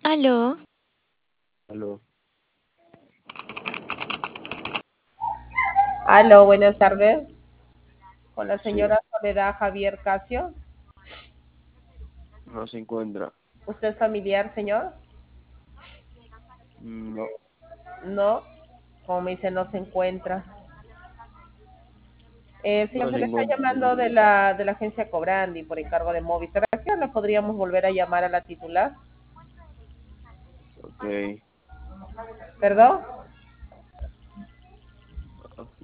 Aló, Aló, Aló, buenas tardes. Con la sí, señora Soledad Javier Casio. no se encuentra. ¿Usted es familiar, señor? No, No, como me dice, no se encuentra. Señor, no se se le está encuentra. llamando de la agencia Cobrandi por encargo de Movistar. ¿A qué hora podríamos volver a llamar a la titular? Ok, ¿Perdón?